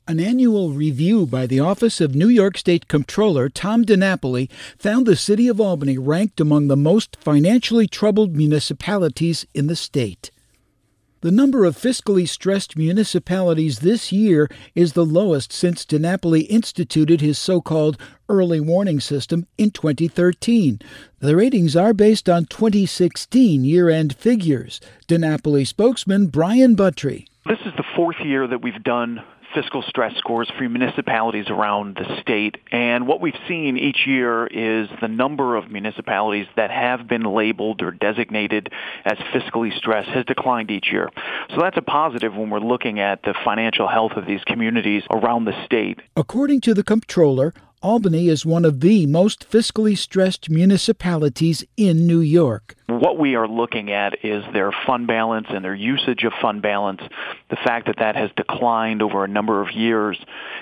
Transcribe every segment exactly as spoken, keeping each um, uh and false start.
An annual review by the Office of New York State Comptroller Tom DiNapoli found the city of Albany ranked among the most financially troubled municipalities in the state. The number of fiscally stressed municipalities this year is the lowest since DiNapoli instituted his so-called early warning system in twenty thirteen. The ratings are based on twenty sixteen year-end figures. DiNapoli spokesman Brian Buttry. This is the fourth year that we've done fiscal stress scores for municipalities around the state. And what we've seen each year is the number of municipalities that have been labeled or designated as fiscally stressed has declined each year. So that's a positive when we're looking at the financial health of these communities around the state. According to the comptroller, Albany is one of the most fiscally stressed municipalities in New York. What we are looking at is their fund balance and their usage of fund balance, the fact that that has declined over a number of years.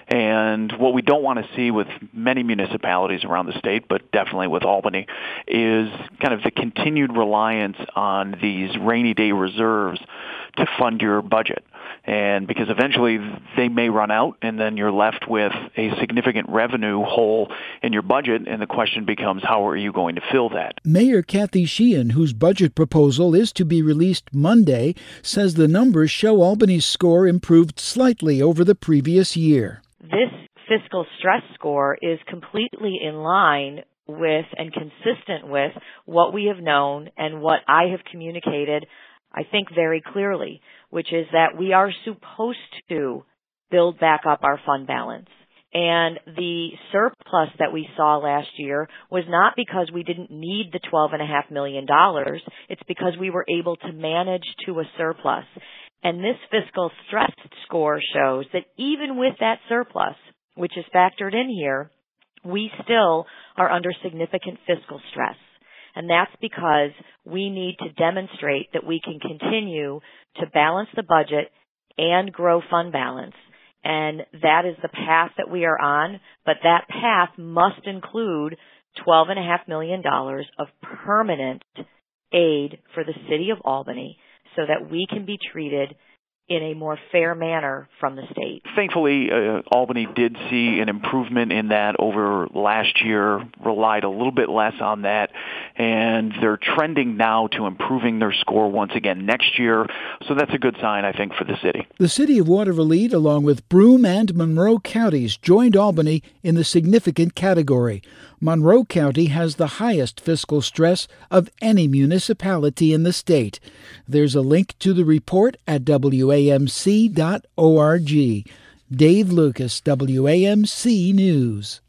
And what we don't want to see with many municipalities around the state, but definitely with Albany, is kind of the continued reliance on these rainy day reserves to fund your budget. And because eventually they may run out, and then you're left with a significant revenue hole in your budget, and the question becomes, how are you going to fill that? Mayor Kathy Sheehan, whose budget proposal is to be released Monday, says the numbers show Albany's score improved slightly over the previous year. This fiscal stress score is completely in line with and consistent with what we have known and what I have communicated, I think, very clearly, which is that we are supposed to build back up our fund balance. And the surplus that we saw last year was not because we didn't need the twelve point five million dollars. It's because we were able to manage to a surplus. And this fiscal stress score shows that even with that surplus, which is factored in here, we still are under significant fiscal stress. And that's because we need to demonstrate that we can continue to balance the budget and grow fund balance. And that is the path that we are on, but that path must include twelve point five million dollars of permanent aid for the city of Albany so that we can be treated in a more fair manner from the state. Thankfully, uh, Albany did see an improvement in that over last year, relied a little bit less on that, and they're trending now to improving their score once again next year. So that's a good sign, I think, for the city. The city of Watervliet, along with Broome and Monroe counties, joined Albany in the significant category. Monroe County has the highest fiscal stress of any municipality in the state. There's a link to the report at W A M C dot org. Dave Lucas, W A M C News.